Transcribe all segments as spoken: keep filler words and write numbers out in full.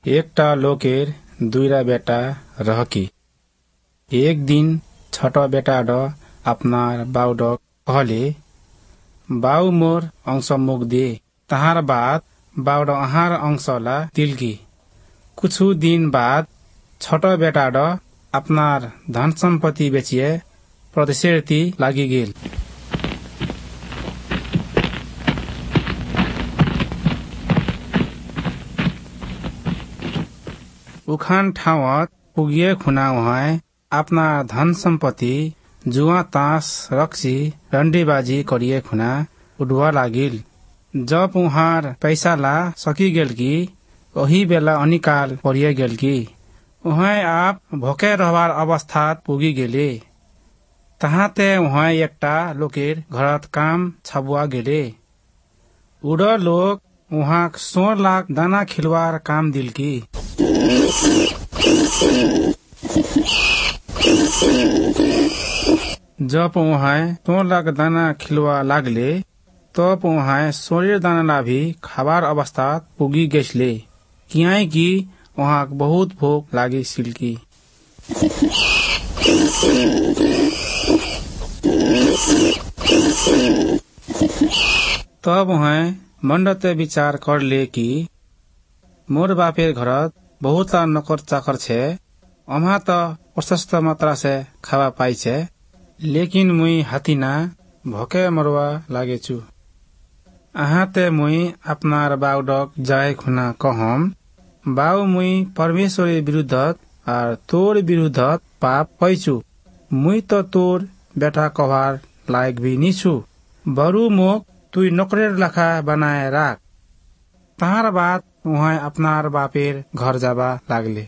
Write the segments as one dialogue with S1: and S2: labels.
S1: एकटा लोकेर दुईटा बेटा रहकी। एक दिन छठा बेटा ड अपनार बाउ ड कहले, बाउ मोर अंश मुख दे। तहार बाद बाउ ड आहार अंशला दिलकी। कुछु दिन बाद छठा बेटा ड अपनार धन सम्पत्ति बेचिए परदेशेरती लागि गेल। उखान ठाउँत पुगिए खुना उहाँ अपना धन सम्पत्ति जुआ तास रक्सी रण्डीबाजी करिए खुना उडुआ लागिल। जब उहाँ पैसाला सकी गेल की वही बेला अनिकाल परिए गेल की उहाँ आप भोके रहबार अवस्थात पुगी गेले। तहाते उहाँ एकटा लोकेर घरत काम छबुआ गेले। उड लोक उहाँ सोलह लाख दाना खिलवार काम दिल की। जब उहाँ सोलह लाख दाना खिलवा लागले तब उहाँ शरीर दाना भी खाबार अवस्था पुगी गेसले किया कि उहाँ बहुत भोक लागी सिल्की। तब उहाँ मंडते विचार करले कि मोर बापेर घरत बहुत नकर चाकर छे, अमा त प्रशस्त मात्रा से खावा पाई छे, लेकिन मुई हातिना भोके मरवा लागेछु। आहाते मुई अपनार बाउ डक जाए खुना कहम, बाउ मुई परमेश्वरी विरुद्धत और तोर विरुद्धत पाप पैछु। मुई तो तोर बेटा कभार लायक भी निछु। बरु मोक तुई नौकरेर लखा बनाए राख। तहार बाद उहाँ अपनार बापेर घर जाबा लागले।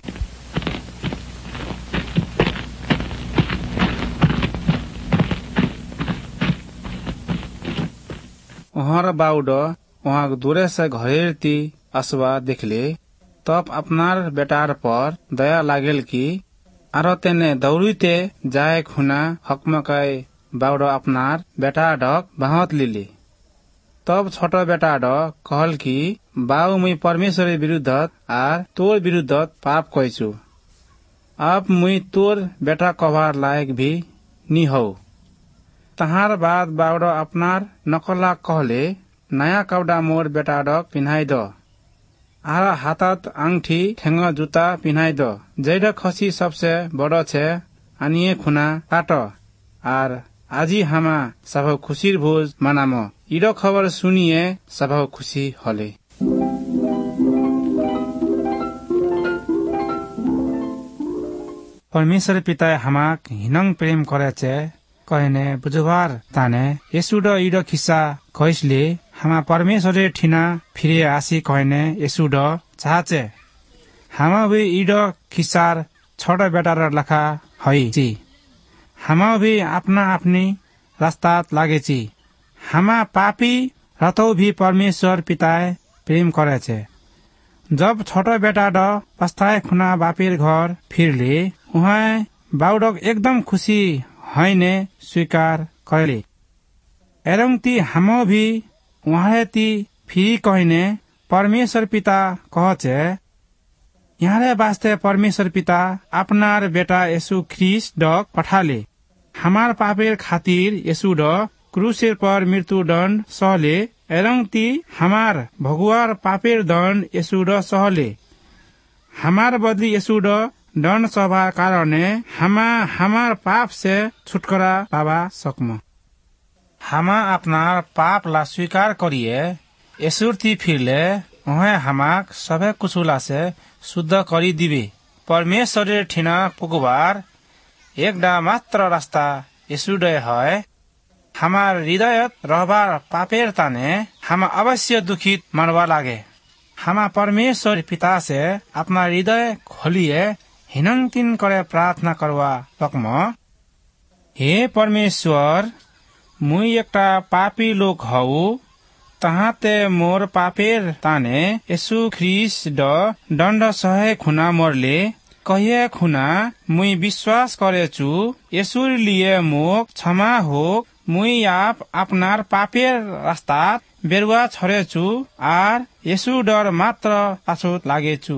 S1: उहाँ बाउ ड उहाँ दूरे से घरेरती असवा देखले तब अपनार बेटार पर दया लागेल की आरो तेने दौड़ीते जाए खुना हकमकाए बाउ ड अपनार बेटा ढक बाहत लिले। तब छोटो बेटा ड कहल की बाउ मुई परमेश्वरी विरुद्धत आर तोर विरुद्धत पाप कैछु। अब मुई तोर बेटा कभार लायक भी नी हो। तहार बाद बाउ ड अपनार नकला कहले, नया कपड़ा मोर बेटा ड पिन्हाई दो आर हाथत आंगठी ठेंग जूता पिन्हाई दो। जैड खसी सबसे बड़ो छे आनिए खुना काटो आर आजी हामा सब खुशीर भोज मनामो। इडो खबर सुनिए सब खुशी हले। परमेश्वर पिता हमाक हिनंग प्रेम करे छे कहने बुझवार ताने यसुड इडो खिस्सा कहले हमा परमेश्वर ठिना फिरे आसी कहने यसुड चाहचे हमा भी इडो खिस्सार छोटा बेटार लखा हई ची। हमा भी अपना अपनी रास्तात लागेची। हमा पापी रतो भी परमेश्वर पिताए प्रेम करे छे। जब छोटा बेटा ड पस्ताए खुना बापेर घर फिरले उहाँ बाउडक एकदम खुशी हैने स्वीकार करले। एरंग ती हमो भी उहाँ ती फिरी कहने परमेश्वर पिता कहचे यहाँ वास्ते परमेश्वर पिता अपनार बेटा यसु ख्रीष्ट डक पठाले। हमार पापेर खातिर यसु ड क्रूसेर पर मृत्यु दंड सहले। एरंग ती हमार भगवार पापेर दंड यसु ड सहले। हमार बदली यसु ड दंड सभा कारणे हमा हमार पाप से छुटकारा पावा सकम। हमा अपनार पाप ला स्वीकार करिए यसुरती फिरले उहाँ हमाक सबै कुछुला से शुद्ध करी दिबे। परमेश्वर ठिना पुगबार एकडा मात्र रास्ता यसुडय है। हमार हृदयत रहबार पापेर ताने हमा अवश्य दुखित मनवा लागे। हमा परमेश्वर पिता से अपना हृदय खोलिए हिनंग तीन करे प्रार्थना करवा सकम। हे परमेश्वर मुई एकटा पापी लोक हऊ तहाते मोर पापेर ताने यसु ख्रीष्ट ड दण्ड सहे खुना मरले कहिए खुना मुई विश्वास करेछु यसुर लिए मोक क्षमा हो। मुई आप अपनार पापेर रास्तात बेरुआ छरेछु आर यसु डर मात्र पाछोत लागेछु।